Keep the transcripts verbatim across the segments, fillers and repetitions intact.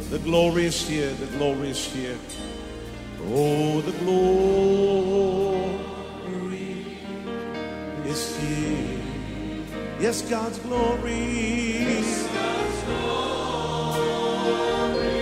The glory is here. The glory is here. Oh, the glory is here. Yes, God's glory. Yes, God's glory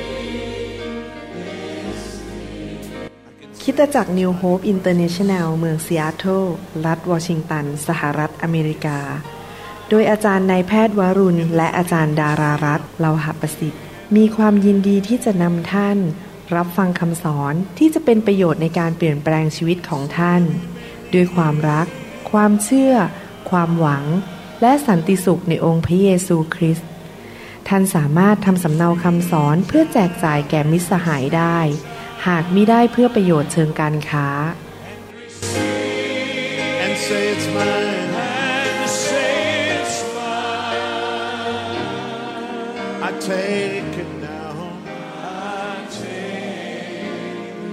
is here. คริสตจักร New Hope International เมืองซีแอตเทิลรัฐวอชิงตันสหรัฐอเมริกาโดยอาจารย์นายแพทย์วรุณและอาจารย์ดารารัตน์เลาหประสิทธิ์มีความยินดีที่จะนำท่านรับฟังคำสอนที่จะเป็นประโยชน์ในการเปลี่ยนแปลงชีวิตของท่านด้วยความรักความเชื่อความหวังและสันติสุขในองค์พระเยซูคริสต์ท่านสามารถทำสำเนาคำสอนเพื่อแจกจ่ายแก่มิตรสหายได้หากมิได้เพื่อประโยชน์เชิงการค้า And say it's mine. And say it's mine. I take it now. I take it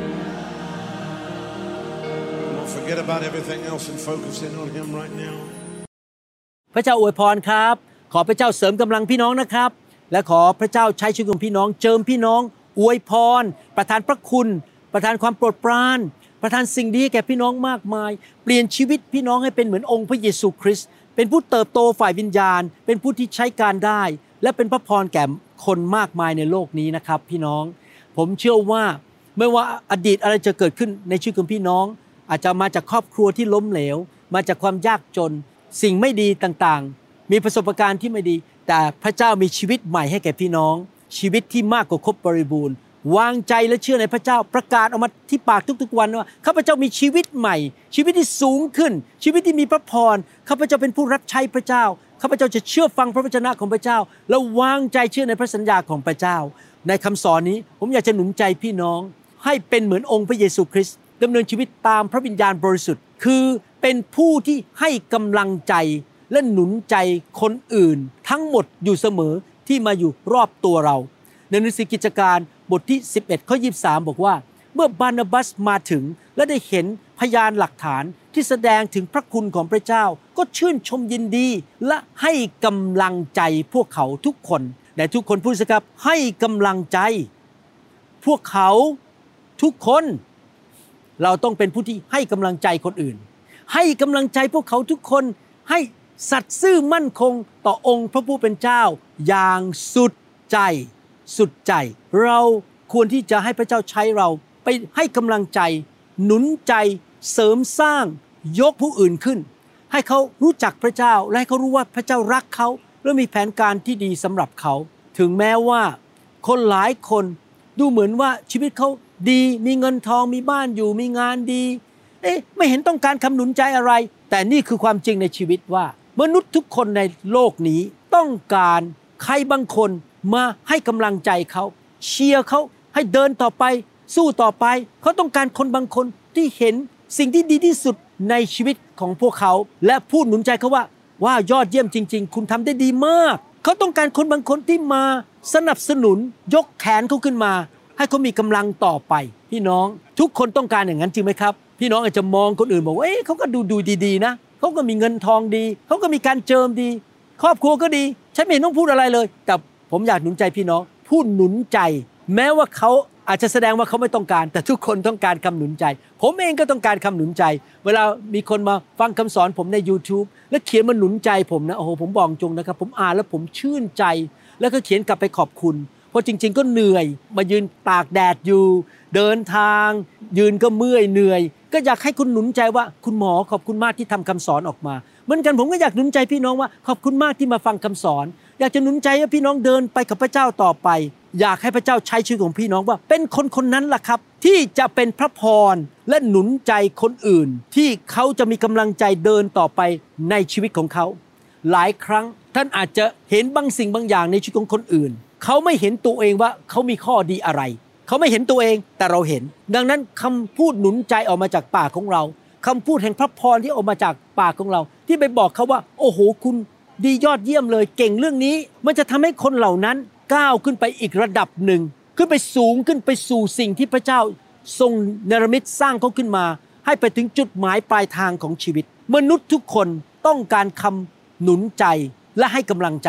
now. Don't forget about everything else and focus in on Him right now. พระเจ้าอวยพรครับขอพระเจ้าเสริมกำลังพี่น้องนะครับและขอพระเจ้าใช้ชีวิตของพี่น้องเจิมพี่น้องอวยพรประทานพระคุณประทานความโปรดปรานประทานสิ่งดีแก่พี่น้องมากมายเปลี่ยนชีวิตพี่น้องให้เป็นเหมือนองค์พระเยซูคริสต์เป็นผู้เติบโตฝ่ายวิญญาณเป็นผู้ที่ใช้การได้และเป็นพระพรแก่คนมากมายในโลกนี้นะครับพี่น้องผมเชื่อว่าไม่ว่าอดีตอะไรจะเกิดขึ้นในชีวิตของพี่น้องอาจจะมาจากครอบครัวที่ล้มเหลวมาจากความยากจนสิ่งไม่ดีต่างๆมีประสบการณ์ที่ไม่ดีแต่พระเจ้ามีชีวิตใหม่ให้แก่พี่น้องชีวิตที่มากกว่าครบบริบูรณ์วางใจและเชื่อในพระเจ้าประกาศออกมาที่ปากทุกๆวันว่าข้าพเจ้ามีชีวิตใหม่ชีวิตที่สูงขึ้นชีวิตที่มีพระพรข้าพเจ้าเป็นผู้รับใช้พระเจ้าข้าพเจ้าจะเชื่อฟังพระวจนะของพระเจ้าและวางใจเชื่อในพระสัญญาของพระเจ้าในคำสอนนี้ผมอยากจะหนุนใจพี่น้องให้เป็นเหมือนองค์พระเยซูคริสต์ดำเนินชีวิตตามพระวิญญาณบริสุทธิ์คือเป็นผู้ที่ให้กำลังใจและหนุนใจคนอื่นทั้งหมดอยู่เสมอที่มาอยู่รอบตัวเราในหนังสือกิจการบทที่สิบเอ็ดข้อยี่สิบสามบอกว่าเมื่อบานาบัสมาถึงและได้เห็นพยานหลักฐานที่แสดงถึงพระคุณของพระเจ้าก็ชื่นชมยินดีและให้กำลังใจพวกเขาทุกคนแต่ทุกคนพูดสิครับให้กำลังใจพวกเขาทุกคนเราต้องเป็นผู้ที่ให้กำลังใจคนอื่นให้กำลังใจพวกเขาทุกคนให้สัตย์ซื่อมั่นคงต่อองค์พระผู้เป็นเจ้าอย่างสุดใจสุดใจเราควรที่จะให้พระเจ้าใช้เราไปให้กำลังใจหนุนใจเสริมสร้างยกผู้อื่นขึ้นให้เขารู้จักพระเจ้าและให้เขารู้ว่าพระเจ้ารักเขาและมีแผนการที่ดีสำหรับเขาถึงแม้ว่าคนหลายคนดูเหมือนว่าชีวิตเขาดีมีเงินทองมีบ้านอยู่มีงานดีเอ๊ะไม่เห็นต้องการคำหนุนใจอะไรแต่นี่คือความจริงในชีวิตว่ามนุษย์ทุกคนในโลกนี้ต้องการใครบางคนมาให้กำลังใจเขาเชียร์เขาให้เดินต่อไปสู้ต่อไปเขาต้องการคนบางคนที่เห็นสิ่งที่ดีที่สุดในชีวิตของพวกเขาและพูดหนุนใจเขาว่าว่ายอดเยี่ยมจริงๆคุณทำได้ดีมากเขาต้องการคนบางคนที่มาสนับสนุนยกแขนเขาขึ้นมาให้เขามีกำลังต่อไปพี่น้องทุกคนต้องการอย่างนั้นจริงไหมครับพี่น้องอาจจะมองคนอื่นบอกว่าเอ๊ะเขาก็ดูดูดีๆนะเขาก็มีเงินทองดีเขาก็มีการเจิมดีครอบครัวก็ดีฉันไม่เห็นต้องพูดอะไรเลยแต่ผมอยากหนุนใจพี่น้องพูดหนุนใจแม้ว่าเขาอาจจะแสดงว่าเขาไม่ต้องการแต่ทุกคนต้องการคำหนุนใจผมเองก็ต้องการคำหนุนใจเวลามีคนมาฟังคำสอนผมใน YouTube แล้วเขียนมาหนุนใจผมนะโอ้โหผมบอกจงนะครับผมอ่านแล้วผมชื่นใจแล้วก็เขียนกลับไปขอบคุณเพราะจริงๆก็เหนื่อยมายืนตากแดดอยู่เดินทางยืนก็เมื่อยเหนื่อยก็อยากให้คุณหนุนใจว่าคุณหมอขอบคุณมากที่ทำคำสอนออกมาเหมือนกันผมก็อยากหนุนใจพี่น้องว่าขอบคุณมากที่มาฟังคำสอนอยากจะหนุนใจให้พี่น้องเดินไปกับพระเจ้าต่อไปอยากให้พระเจ้าใช้ชีวิตของพี่น้องว่าเป็นคนคนนั้นล่ะครับที่จะเป็นพระพรและหนุนใจคนอื่นที่เขาจะมีกำลังใจเดินต่อไปในชีวิตของเขาหลายครั้งท่านอาจจะเห็นบางสิ่งบางอย่างในชีวิตของคนอื่นเขาไม่เห็นตัวเองว่าเขามีข้อดีอะไรเขาไม่เห็นตัวเองแต่เราเห็นดังนั้นคำพูดหนุนใจออกมาจากปากของเราคำพูดแห่งพระพรที่ออกมาจากปากของเราที่ไปบอกเขาว่าโอ้โหคุณดียอดเยี่ยมเลยเก่งเรื่องนี้มันจะทำให้คนเหล่านั้นก้าวขึ้นไปอีกระดับหนึ่งขึ้นไปสูงขึ้นไปสู่สิ่งที่พระเจ้าทรงเนรมิตสร้างเขาขึ้นมาให้ไปถึงจุดหมายปลายทางของชีวิตมนุษย์ทุกคนต้องการคำหนุนใจและให้กำลังใจพ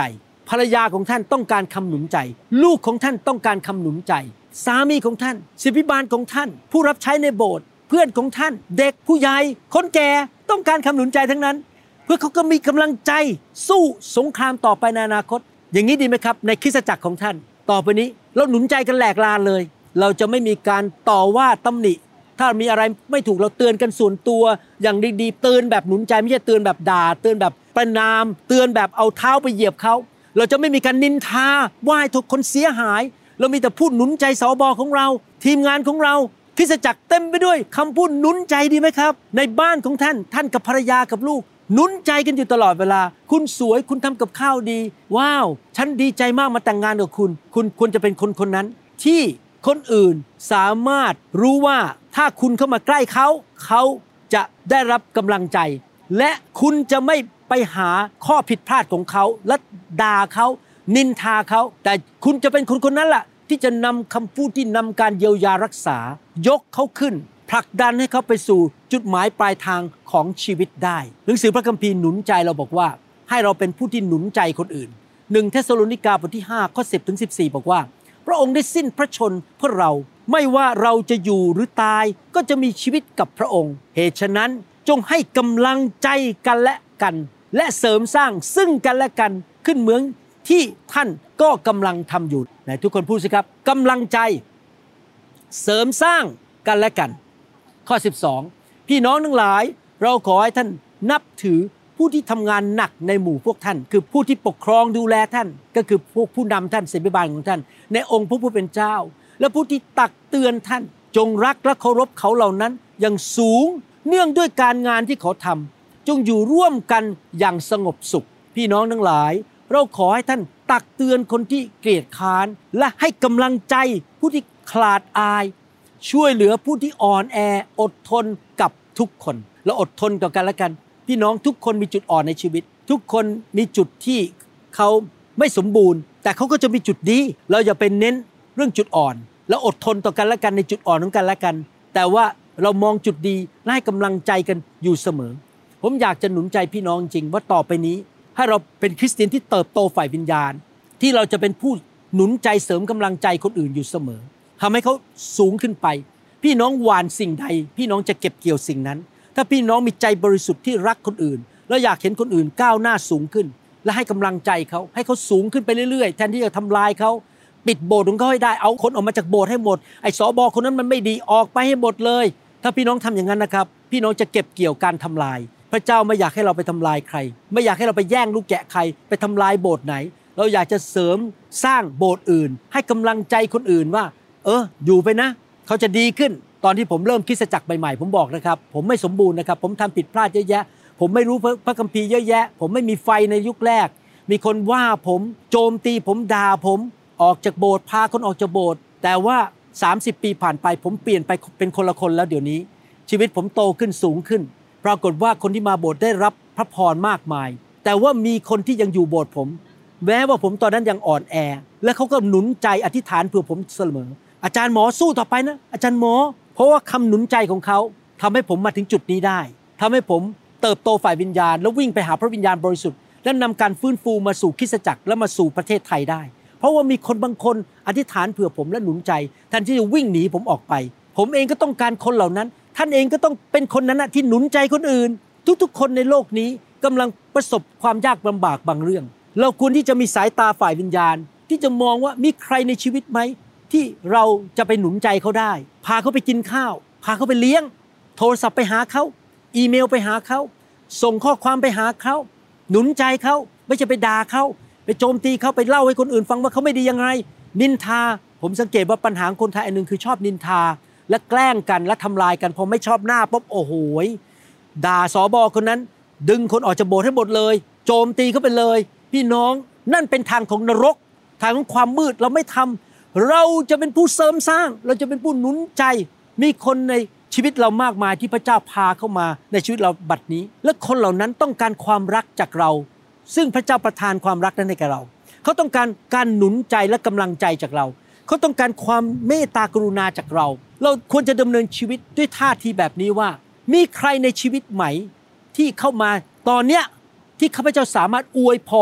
ภรรยาของท่านต้องการคำหนุนใจลูกของท่านต้องการคำหนุนใจสามีของท่านศิษย์พิบาลของท่านผู้รับใช้ในโบสถ์เพื่อนของท่านเด็กผู้ใหญ่คนแก่ต้องการคำหนุนใจทั้งนั้นเพื่อเขาก็มีกำลังใจสู้สงครามต่อไปในอนาคตอย่างนี้ดีไหมครับในคริสตจักรของท่านต่อไปนี้เราหนุนใจกันแหลกลานเลยเราจะไม่มีการต่อว่าตำหนิถ้ามีอะไรไม่ถูกเราเตือนกันส่วนตัวอย่างดีๆเตือนแบบหนุนใจไม่ใช่เตือนแบบด่าเตือนแบบประณามเตือนแบบเอาเท้าไปเหยียบเขาเราจะไม่มีการนินทาว่าให้ทุกคนเสียหายเรามีแต่พูดหนุนใจสบของเราทีมงานของเราคริสตจักรเต็มไปด้วยคำพูดหนุนใจดีไหมครับในบ้านของท่านท่านกับภรรยากับลูกหนุนใจกันอยู่ตลอดเวลาคุณสวยคุณทำกับข้าวดีว้าวฉันดีใจมากมาแต่งงานกับคุณคุณควรจะเป็นคนคนนั้นที่คนอื่นสามารถรู้ว่าถ้าคุณเข้ามาใกล้เขาเขาจะได้รับกำลังใจและคุณจะไม่ไปหาข้อผิดพลาดของเขาและด่าเขานินทาเขาแต่คุณจะเป็นคนคนนั้นแหละที่จะนำคำพูดที่นำการเยียวยารักษายกเขาขึ้นผลักดันให้เขาไปสู่จุดหมายปลายทางของชีวิตได้หนังสือพระคัมภีร์หนุนใจเราบอกว่าให้เราเป็นผู้ที่หนุนใจคนอื่นหนึ่งเธสสโลนิกาบทที่ห้าข้อสิบถึงสิบสี่บอกว่าพระองค์ได้สิ้นพระชนเพื่อเราไม่ว่าเราจะอยู่หรือตายก็จะมีชีวิตกับพระองค์เหตุฉะนั้นจงให้กำลังใจกันและกันและเสริมสร้างซึ่งกันและกันขึ้นเหมือนที่ท่านก็กำลังทำอยู่ไหนทุกคนพูดสิครับกำลังใจเสริมสร้างกันและกันข้อสิบสองพี่น้องทั้งหลายเราขอให้ท่านนับถือผู้ที่ทำงานหนักในหมู่พวกท่านคือผู้ที่ปกครองดูแลท่านก็คือพวกผู้นำท่านศิษย์พิบาลของท่านในองค์พระผู้เป็นเจ้าและผู้ที่ตักเตือนท่านจงรักและเคารพเขาเหล่านั้นอย่างสูงเนื่องด้วยการงานที่เขาทำจงอยู่ร่วมกันอย่างสงบสุขพี่น้องทั้งหลายเราขอให้ท่านตักเตือนคนที่เกลียดค้านและให้กำลังใจผู้ที่ขลาดอายช่วยเหลือผู้ที่อ่อนแออดทนกับทุกคนและอดทนต่อกันและกันพี่น้องทุกคนมีจุดอ่อนในชีวิตทุกคนมีจุดที่เขาไม่สมบูรณ์แต่เขาก็จะมีจุดดีเราอย่าไปเน้นเรื่องจุดอ่อนแล้วอดทนต่อกันและกันในจุดอ่อนของกันและกันแต่ว่าเรามองจุดดีและให้กำลังใจกันอยู่เสมอผมอยากจะหนุนใจพี่น้องจริงว่าต่อไปนี้ให้เราเป็นคริสเตียนที่เติบโตฝ่ายวิญญาณที่เราจะเป็นผู้หนุนใจเสริมกำลังใจคนอื่นอยู่เสมอทำให้เขาสูงขึ้นไปพี่น้องหว่านสิ่งใดพี่น้องจะเก็บเกี่ยวสิ่งนั้นถ้าพี่น้องมีใจบริสุทธิ์ที่รักคนอื่นแล้วอยากเห็นคนอื่นก้าวหน้าสูงขึ้นและให้กำลังใจเขาให้เขาสูงขึ้นไปเรื่อยๆแทนที่จะทำลายเขาปิดโบสถ์ของเขาให้ได้เอาคนออกมาจากโบสถ์ให้หมดไอ้สบคนนั้นมันไม่ดีออกไปให้หมดเลยถ้าพี่น้องทำอย่างนั้นนะครับพี่น้องจะเก็บเกี่ยวการทำลายพระเจ้าไม่อยากให้เราไปทำลายใครไม่อยากให้เราไปแย่งลูกแกะใครไปทำลายโบสถ์ไหนเราอยากจะเสริมสร้างโบสถ์อื่นให้กำลังใจคนอื่นว่าเอออยู่ไปนะเขาจะดีขึ้นตอนที่ผมเริ่มคริสตจักรใหม่ๆผมบอกนะครับผมไม่สมบูรณ์นะครับผมทำผิดพลาดเยอะแยะผมไม่รู้พระคัมภีร์เยอะแยะผมไม่มีไฟในยุคแรกมีคนว่าผมโจมตีผมด่าผมออกจากโบสถ์พาคนออกจากโบสถ์แต่ว่าสามสิบปีผ่านไปผมเปลี่ยนไปเป็นคนละคนแล้วเดี๋ยวนี้ชีวิตผมโตขึ้นสูงขึ้นปรากฏว่าคนที่มาโบสถ์ได้รับพระพรมากมายแต่ว่ามีคนที่ยังอยู่โบสถ์ผมแม้ว่าผมตอนนั้นยังอ่อนแอและเขาก็หนุนใจอธิษฐานเพื่อผมเสมออาจารย์หมอสู้ต่อไปนะอาจารย์หมอเพราะว่าคำหนุนใจของเขาทำให้ผมมาถึงจุดนี้ได้ทำให้ผมเติบโตฝ่ายวิญญาณแล้ววิ่งไปหาพระวิญญาณบริสุทธิ์และนำการฟื้นฟูมาสู่คริสตจักรและมาสู่ประเทศไทยได้เพราะว่ามีคนบางคนอธิษฐานเผื่อผมและหนุนใจแทนที่จะวิ่งหนีผมออกไปผมเองก็ต้องการคนเหล่านั้นท่านเองก็ต้องเป็นคนนั้นนะที่หนุนใจคนอื่นทุกๆคนในโลกนี้กำลังประสบความยากลำบากบางเรื่องเราควรที่จะมีสายตาฝ่ายวิญญาณที่จะมองว่ามีใครในชีวิตไหมที่เราจะไปหนุนใจเขาได้พาเขาไปกินข้าวพาเขาไปเลี้ยงโทรศัพท์ไปหาเขาอีเมลไปหาเขาส่งข้อความไปหาเขาหนุนใจเขาไม่ใช่ไปด่าเขาไปโจมตีเขาไปเล่าให้คนอื่นฟังว่าเขาไม่ดียังไงนินทาผมสังเกตว่าปัญหาคนไทยอันนึงคือชอบนินทาและแกล้งกันและทำลายกันพอไม่ชอบหน้าปุ๊บโอ้โหด่าสบคนนั้นดึงคนออกจากโบสถ์ให้หมดเลยโจมตีเขาไปเลยพี่น้องนั่นเป็นทางของนรกทางของความมืดเราไม่ทำเราจะเป็นผู้เสริมสร้างเราจะเป็นผู้หนุนใจมีคนในชีวิตเรามากมายที่พระเจ้าพาเข้ามาในชีวิตเราบัดนี้และคนเหล่านั้นต้องการความรักจากเราซึ่งพระเจ้าประทานความรักนั้นให้แก่เราเขาต้องการการหนุนใจและกำลังใจจากเราเขาต้องการความเมตตากรุณาจากเราเราควรจะดำเนินชีวิตด้วยท่าทีแบบนี้ว่ามีใครในชีวิตไหมที่เข้ามาตอนเนี้ยที่ข้าพเจ้าสามารถอวยพร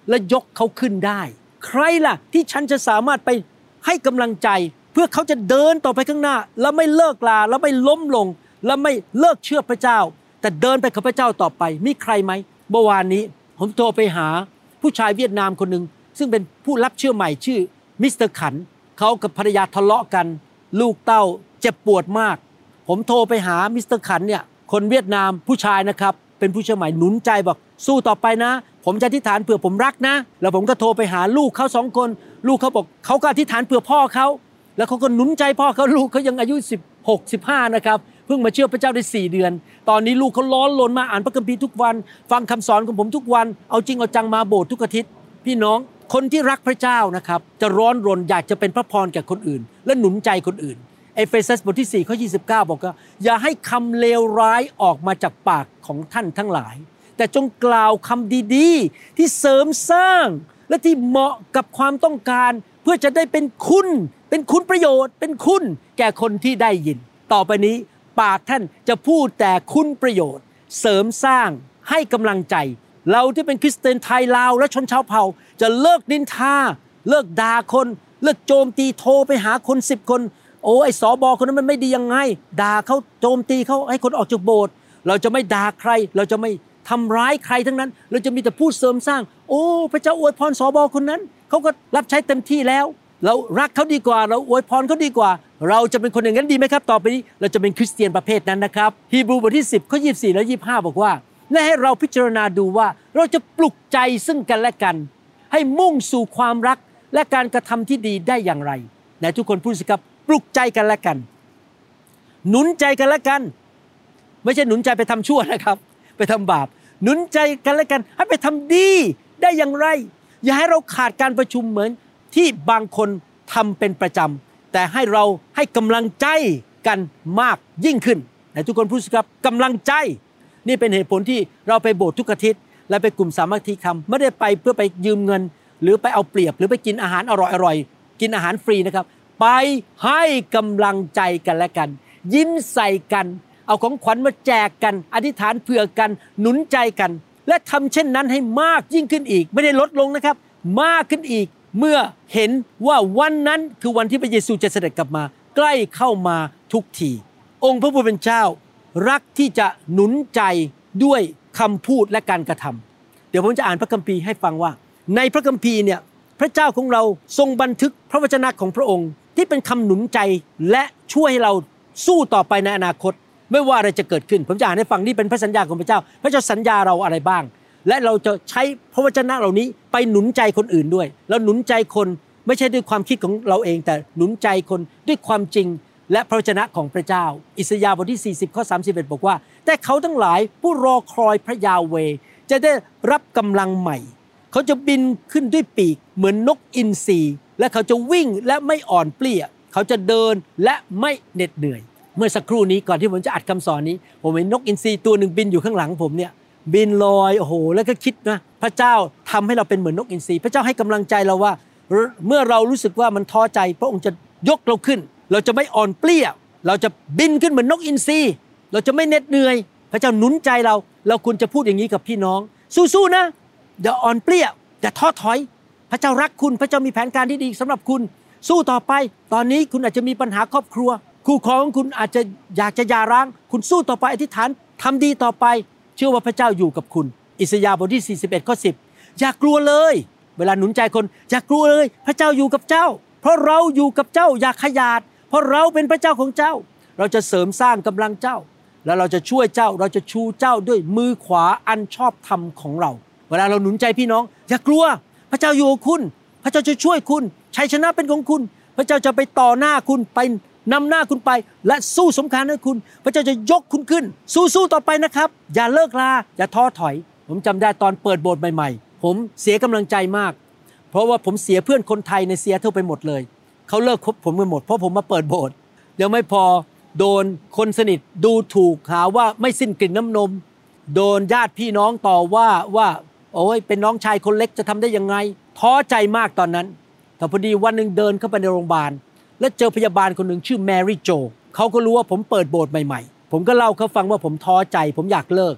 และยกเขาขึ้นได้ใครล่ะที่ฉันจะสามารถไปให้กำลังใจเพื่อเขาจะเดินต่อไปข้างหน้าแล้วไม่เลิกลาแล้วไม่ล้มลงแล้วไม่เลิกเชื่อพระเจ้าแต่เดินไปกับพระเจ้าต่อไปมีใครไหมเมื่อวานนี้ผมโทรไปหาผู้ชายเวียดนามคนหนึ่งซึ่งเป็นผู้รับเชื่อใหม่ชื่อมิสเตอร์ขันเขากับภรรยาทะเลาะกันลูกเต้าเจ็บปวดมากผมโทรไปหามิสเตอร์ขันเนี่ยคนเวียดนามผู้ชายนะครับเป็นผู้เชื่อใหม่หนุนใจบอกสู้ต่อไปนะผมจะอธิษฐานเผื่อผมรักนะแล้วผมก็โทรไปหาลูกเขาสองคนลูกเขาบอกเขาก็อธิษฐานเผื่อพ่อเขาแล้วเขาก็หนุนใจพ่อเขาลูกเขายังอายุสิบหก สิบห้านะครับเพิ่งมาเชื่อพระเจ้าได้สี่เดือนตอนนี้ลูกเขาร้อนรนมาอ่านพระคัมภีร์ทุกวันฟังคำสอนของผมทุกวันเอาจริงเอาจังมาโบสถ์ทุกอาทิตย์พี่น้องคนที่รักพระเจ้านะครับจะร้อนรนอยากจะเป็นพระพรแก่คนอื่นและหนุนใจคนอื่นเอเฟซัสบทที่สี่ข้อยี่สิบเก้าบอกว่าอย่าให้คำเลวร้ายออกมาจากปากของท่านทั้งหลายแต่จงกล่าวคำดีๆที่เสริมสร้างและที่เหมาะกับความต้องการเพื่อจะได้เป็นคุณเป็นคุณประโยชน์เป็นคุณแก่คนที่ได้ยินต่อไปนี้ปากท่านจะพูดแต่คุณประโยชน์เสริมสร้างให้กำลังใจเราที่เป็นคริสเตียนไทยลาวและชนชาวเผ่าจะเลิกนินทาเลิกด่าคนเลิกโจมตีโทรไปหาคนสิบคนโอ้ไอ้สบคนนั้นมันไม่ดียังไงด่าเขาโจมตีเขาให้คนออกจากโบสถ์เราจะไม่ด่าใครเราจะไม่ทำร้ายใครทั้งนั้นเราจะมีแต่พูดเสริมสร้างโอ้พระเจ้าอวยพรสบคนนั้นเขาก็รับใช้เต็มที่แล้วเรารักเขาดีกว่าเราอวยพรเขาดีกว่าเราจะเป็นคนอย่างนั้นดีไหมครับต่อไปนี้เราจะเป็นคริสเตียนประเภทนั้นนะครับฮีบรูบทที่สิบข้อยี่สิบสี่และยี่สิบห้าบอกว่าและให้เราพิจารณาดูว่าเราจะปลุกใจซึ่งกันและกันให้มุ่งสู่ความรักและการกระทำที่ดีได้อย่างไรไหนทุกคนพูดสิครับปลุกใจกันและกันหนุนใจกันและกันไม่ใช่หนุนใจไปทำชั่วนะครับไปทำบาปหนุนใจกันและกันให้ไปทำดีได้อย่างไรอย่าให้เราขาดการประชุมเหมือนที่บางคนทำเป็นประจำแต่ให้เราให้กำลังใจกันมากยิ่งขึ้นไหนทุกคนพูดสิครับกำลังใจนี่เป็นเหตุผลที่เราไปโบสถ์ทุกอาทิตย์และไปกลุ่มสามัคคีธรรมไม่ได้ไปเพื่อไปยืมเงินหรือไปเอาเปรียบหรือไปกินอาหารอร่อยๆกินอาหารฟรีนะครับไปให้กำลังใจกันและกันยิ้มใส่กันเอาของขวัญมาแจกกันอธิษฐานเผื่อกันหนุนใจกันและทำเช่นนั้นให้มากยิ่งขึ้นอีกไม่ได้ลดลงนะครับมากขึ้นอีกเมื่อเห็นว่าวันนั้นคือวันที่พระเยซูจะเสด็จกลับมาใกล้เข้ามาทุกทีองค์พระผู้เป็นเจ้ารักที่จะหนุนใจด้วยคำพูดและการกระทำเดี๋ยวผมจะอ่านพระคัมภีร์ให้ฟังว่าในพระคัมภีร์เนี่ยพระเจ้าของเราทรงบันทึกพระวจนะของพระองค์ที่เป็นคำหนุนใจและช่วยให้เราสู้ต่อไปในอนาคตไม่ว่าอะไรจะเกิดขึ้นผมจะอ่านให้ฟังนี่เป็นพระสัญญาของพระเจ้าพระเจ้าสัญญาเราอะไรบ้างและเราจะใช้พระวจนะเหล่านี้ไปหนุนใจคนอื่นด้วยแล้วหนุนใจคนไม่ใช่ด้วยความคิดของเราเองแต่หนุนใจคนด้วยความจริงและพระวจนะของพระเจ้าอิสยาห์บทที่สี่สิบข้อสามสิบเอ็ดบอกว่าแต่เขาทั้งหลายผู้รอคอยพระยาเวห์จะได้รับกำลังใหม่เขาจะบินขึ้นด้วยปีกเหมือนนกอินทรีและเขาจะวิ่งและไม่อ่อนเปลี้ยเขาจะเดินและไม่เหน็ดเหนื่อยเมื่อสักครู่นี้ก่อนที่ผมจะอัดคำสอนนี้ผมเห็นนกอินทรีตัวหนึ่งบินอยู่ข้างหลังผมเนี่ยบินลอยโอ้โหแล้วก็คิดนะพระเจ้าทำให้เราเป็นเหมือนนกอินทรีพระเจ้าให้กำลังใจเราว่าเมื่อเรารู้สึกว่ามันท้อใจพระองค์จะยกเราขึ้นเราจะไม่อ่อนเปลี้ยเราจะบินขึ้นเหมือนนกอินทรีเราจะไม่เหน็ดเหนื่อยพระเจ้าหนุนใจเราเราควรจะพูดอย่างนี้กับพี่น้องสู้ๆนะอย่าอ่อนเปลี้ยอย่าท้อถอยพระเจ้ารักคุณพระเจ้ามีแผนการที่ดีสำหรับคุณสู้ต่อไปตอนนี้คุณอาจจะมีปัญหาครอบครัวคู่ครองของคุณอาจจะอยากจะหย่าร้างคุณสู้ต่อไปอธิษฐานทำดีต่อไปเชื่อว่าพระเจ้าอยู่กับคุณอิสยาห์บทที่สี่สิบเอ็ดข้อสิบอย่ากลัวเลยเวลาหนุนใจคนอย่ากลัวเลยพระเจ้าอยู่กับเจ้าเพราะเราอยู่กับเจ้าอย่าขยาดเพราะเราเป็นพระเจ้าของเจ้าเราจะเสริมสร้างกำลังเจ้าแล้วเราจะช่วยเจ้าเราจะชูเจ้าด้วยมือขวาอันชอบธรรมของเราเวลาเราหนุนใจพี่น้องอย่ากลัวพระเจ้าอยู่กับคุณพระเจ้าจะช่วยคุณชัยชนะเป็นของคุณพระเจ้าจะไปต่อหน้าคุณไปนำหน้าคุณไปและสู้สงครามให้คุณพระเจ้าจะยกคุณขึ้นสู้ๆต่อไปนะครับอย่าเลิกลาอย่าท้อถอยผมจำได้ตอนเปิดโบสถ์ใหม่ๆผมเสียกำลังใจมากเพราะว่าผมเสียเพื่อนคนไทยในซีแอตเทิลไปหมดเลยเขาเลิกคบผมไปหมดเพราะผมมาเปิดโบสถ์ยังไม่พอโดนคนสนิทดูถูกหาว่าไม่สิ้นกลิ่นน้ำนมโดนญาติพี่น้องต่อว่าว่าโอ้ยเป็นน้องชายคนเล็กจะทำได้ยังไงท้อใจมากตอนนั้นแต่พอดีวันนึงเดินเข้าไปในโรงพยาบาลและเจอพยาบาลคนหนึ่งชื่อแมรี่โจเขาก็รู้ว่าผมเปิดโบสถ์ใหม่ๆผมก็เล่าเขาฟังว่าผมท้อใจผมอยากเลิก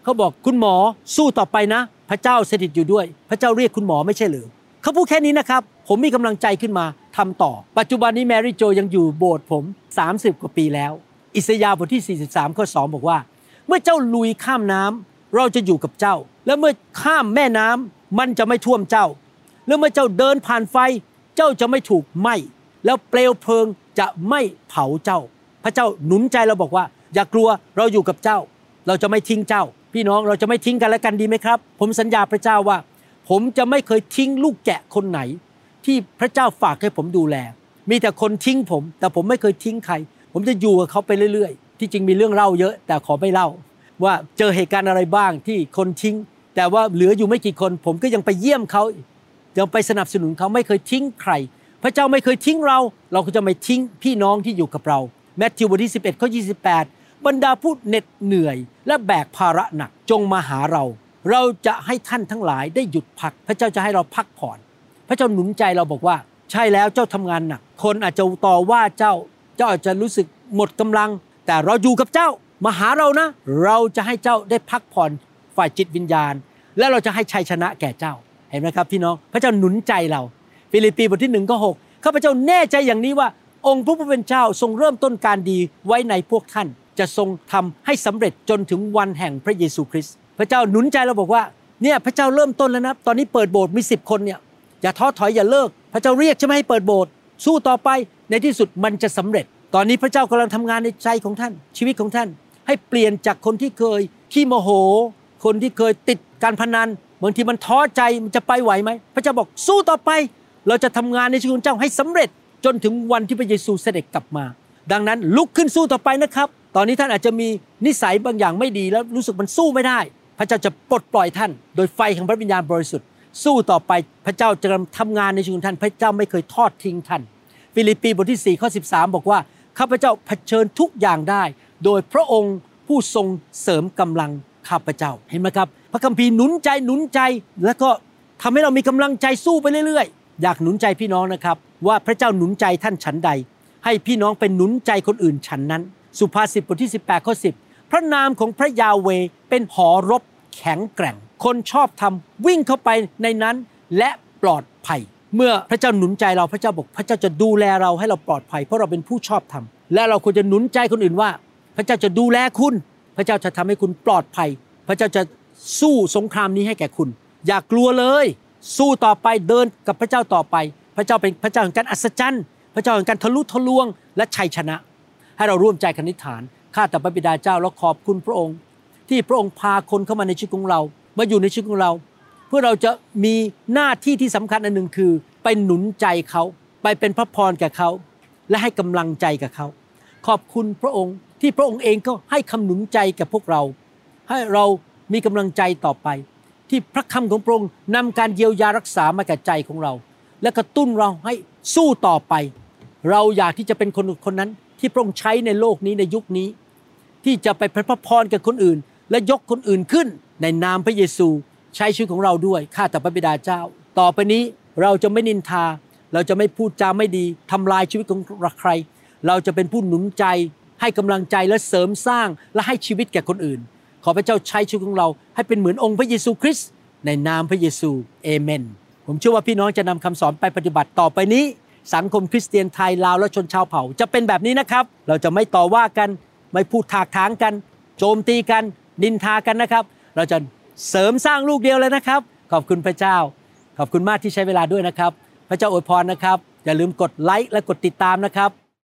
เขาบอกคุณหมอสู้ต่อไปนะพระเจ้าสถิตอยู่ด้วยพระเจ้าเรียกคุณหมอไม่ใช่หรือเขาพูดแค่นี้นะครับผมมีกำลังใจขึ้นมาทำต่อปัจจุบันนี้แมรี่โจยังอยู่โบสถ์ผมสามสิบกว่าปีแล้วอิสยาห์บทที่สี่สิบสามข้อสองบอกว่าเมื่อเจ้าลุยข้ามน้ำเราจะอยู่กับเจ้าและเมื่อข้ามแม่น้ำมันจะไม่ท่วมเจ้าและเมื่อเจ้าเดินผ่านไฟเจ้าจะไม่ถูกไหม้แล้วเปลวเพลิงจะไม่เผาเจ้าพระเจ้าหนุนใจเราบอกว่าอย่ากลัวเราอยู่กับเจ้าเราจะไม่ทิ้งเจ้าพี่น้องเราจะไม่ทิ้งกันและกันดีไหมครับผมสัญญาพระเจ้าว่าผมจะไม่เคยทิ้งลูกแกะคนไหนที่พระเจ้าฝากให้ผมดูแลมีแต่คนทิ้งผมแต่ผมไม่เคยทิ้งใครผมจะอยู่กับเขาไปเรื่อยๆที่จริงมีเรื่องเล่าเยอะแต่ขอไม่เล่าว่าเจอเหตุการณ์อะไรบ้างที่คนทิ้งแต่ว่าเหลืออยู่ไม่กี่คนผมก็ยังไปเยี่ยมเขายังไปสนับสนุนเขาไม่เคยทิ้งใครพระเจ้าไม่เคยทิ้งเราเราก็จะไม่ทิ้งพี่น้องที่อยู่กับเราแมทธิวบทที่สิบเอ็ดข้อยี่สิบแปดบรรดาผู้เหน็ดเหนื่อยและแบกภาระหนักจงมาหาเราเราจะให้ท่านทั้งหลายได้หยุดพักพระเจ้าจะให้เราพักผ่อนพระเจ้าหนุนใจเราบอกว่าใช่แล้วเจ้าทำงานหนักคนอาจจะต่อว่าเจ้าเจ้าอาจจะรู้สึกหมดกำลังแต่เราอยู่กับเจ้ามาหาเรานะเราจะให้เจ้าได้พักผ่อนฝ่ายจิตวิญญาณและเราจะให้ชัยชนะแก่เจ้าเห็นไหมครับพี่น้องพระเจ้าหนุนใจเราฟิลิปปีบทที่หนึ่งข้อหกข้าพเจ้าแน่ใจอย่างนี้ว่าองค์พระผู้เป็นเจ้าทรงเริ่มต้นการดีไว้ในพวกท่านจะทรงทำให้สำเร็จจนถึงวันแห่งพระเยซูคริสต์พระเจ้าหนุนใจเราบอกว่าเนี่ยพระเจ้าเริ่มต้นแล้วนะตอนนี้เปิดโบสถ์มีสิบคนเนี่ยอย่าท้อถอยอย่าเลิกพระเจ้าเรียกใช่ไหมให้เปิดโบสถ์สู้ต่อไปในที่สุดมันจะสำเร็จตอนนี้พระเจ้ากำลังทำงานในใจของท่านชีวิตของท่านให้เปลี่ยนจากคนที่เคยขี้โมโหคนที่เคยติดการพนันบางทีมันท้อใจมันจะไปไหวไหมพระเจ้าบอกสู้ต่อไปเราจะทำงานในชีวิตของเจ้าให้สำเร็จจนถึงวันที่พระเยซูเสด็จกลับมาดังนั้นลุกขึ้นสู้ต่อไปนะครับตอนนี้ท่านอาจจะมีนิสัยบางอย่างไม่ดีแล้วรู้สึกมันสู้ไม่ได้พระเจ้าจะปลดปล่อยท่านโดยไฟแห่งพระวิญญาณบริสุทธิ์สู้ต่อไปพระเจ้าจะทำงานในชีวิตของท่านพระเจ้าไม่เคยทอดทิ้งท่านฟิลิปปีบทที่สี่ข้อสิบสามบอกว่าข้าพเจ้าเผชิญทุกอย่างได้โดยพระองค์ผู้ทรงเสริมกำลังข้าพเจ้าเห็นไหมครับพระคัมภีร์หนุนใจหนุนใจแล้วก็ทำให้เรามีกำลังใจสู้ไปเรื่อยๆอยากหนุนใจพี่น้องนะครับว่าพระเจ้าหนุนใจท่านฉันใดให้พี่น้องเป็นหนุนใจคนอื่นฉันนั้นสุภาษิตบทที่สิบแปดข้อสิบพระนามของพระยาเวห์เป็นหอรบแข็งแกร่งคนชอบธรรมวิ่งเข้าไปในนั้นและปลอดภัยเมื่อพระเจ้าหนุนใจเราพระเจ้าบอกพระเจ้าจะดูแลเราให้เราปลอดภัยเพราะเราเป็นผู้ชอบธรรมและเราควรจะหนุนใจคนอื่นว่าพระเจ้าจะดูแลคุณพระเจ้าจะทำให้คุณปลอดภัยพระเจ้าจะสู้สงครามนี้ให้แก่คุณอย่ากลัวเลยสู้ต่อไปเดินกับพระเจ้าต่อไปพระเจ้าเป็นพระเจ้าแห่งการอัศจรรย์พระเจ้าแห่งการทะลุทะลวงและชัยชนะให้เราร่วมใจกันอธิษฐานข้าแต่พระบิดาเจ้าเราขอบคุณพระองค์ที่พระองค์พาคนเข้ามาในชีวิตของเรามาอยู่ในชีวิตของเราเพื่อเราจะมีหน้าที่ที่สำคัญอันหนึ่งคือไปหนุนใจเขาไปเป็นพระพรแก่เขาและให้กำลังใจกับเขาขอบคุณพระองค์ที่พระองค์เองก็ให้คำหนุนใจแก่พวกเราให้เรามีกำลังใจต่อไปที่พระคำของพระองค์นำการเยียวยารักษามาแก่ใจของเราและกระตุ้นเราให้สู้ต่อไปเราอยากที่จะเป็นคนคนนั้นที่พระองค์ใช้ในโลกนี้ในยุคนี้ที่จะไปเป็นพระพรแก่คนอื่นและยกคนอื่นขึ้นในนามพระเยซูใช้ชีวิตของเราด้วยข้าแต่พระบิดาเจ้าต่อไปนี้เราจะไม่นินทาเราจะไม่พูดจาไม่ดีทำลายชีวิตของใครเราจะเป็นผู้หนุนใจให้กำลังใจและเสริมสร้างและให้ชีวิตแก่คนอื่นขอพระเจ้าใช้ชีวิตของเราให้เป็นเหมือนองค์พระเยซูคริสต์ในนามพระเยซูเอเมนผมเชื่อว่าพี่น้องจะนำคำสอนไปปฏิบัติต่อไปนี้สังคมคริสเตียนไทยลาวและชนชาวเผ่าจะเป็นแบบนี้นะครับเราจะไม่ต่อว่ากันไม่พูดถากถางกันโจมตีกันนินทากันนะครับเราจะเสริมสร้างลูกเดียวเลยนะครับขอบคุณพระเจ้าขอบคุณมากที่ใช้เวลาด้วยนะครับพระเจ้าอวยพรนะครับอย่าลืมกดไลค์และกดติดตามนะครับ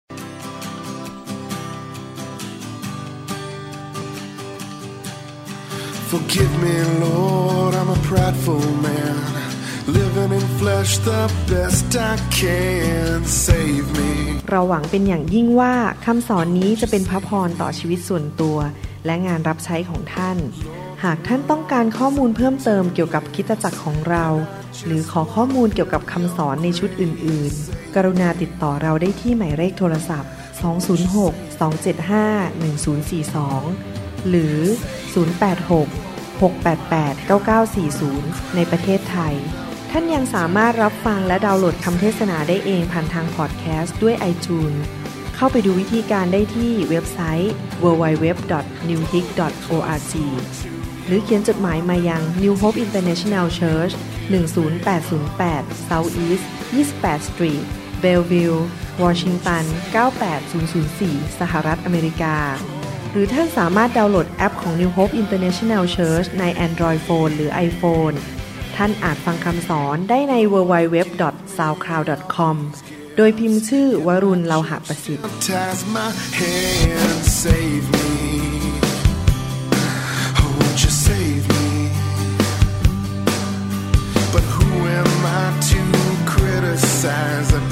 Forgive me, Lord, I'm a prideful man, living in flesh the best I can. Save me. เราหวังเป็นอย่างยิ่งว่าคำสอนนี้จะเป็นพระพรต่อชีวิตส่วนตัวและงานรับใช้ของท่านหากท่านต้องการข้อมูลเพิ่มเติมเกี่ยวกับคริสตจักรของเราหรือขอข้อมูลเกี่ยวกับคำสอนในชุดอื่นๆกรุณาติดต่อเราได้ที่หมายเลขโทรศัพท์สอง ศูนย์ หก สอง เจ็ด ห้า หนึ่ง ศูนย์ สี่ สองหรือศูนย์ แปด หก หก แปด แปด เก้า เก้า สี่ ศูนย์ในประเทศไทยท่านยังสามารถรับฟังและดาวน์โหลดคำเทศนาได้เองผ่านทางพอดแคสต์ด้วย iTunes เข้าไปดูวิธีการได้ที่เว็บไซต์ ดับเบิลยู ดับเบิลยู ดับเบิลยู ดอท นิวทิก ดอท โอ อาร์ จีหรือเขียนจดหมายมายัง New Hope International Church หนึ่งศูนย์แปดศูนย์แปด South East ยี่สิบแปด Street Bellevue Washington เก้าแปดศูนย์ศูนย์สี่ สหรัฐอเมริกาหรือท่านสามารถดาวน์โหลดแอปของ New Hope International Church ใน Android Phone หรือ iPhone ท่านอาจฟังคำสอนได้ใน ดับเบิลยู ดับเบิลยู ดับเบิลยู ดอท ซาวด์คลาวด์ ดอท คอม โดยพิมพ์ชื่อวรุณ เลาหะประสิทธิ์ But who am I to criticize?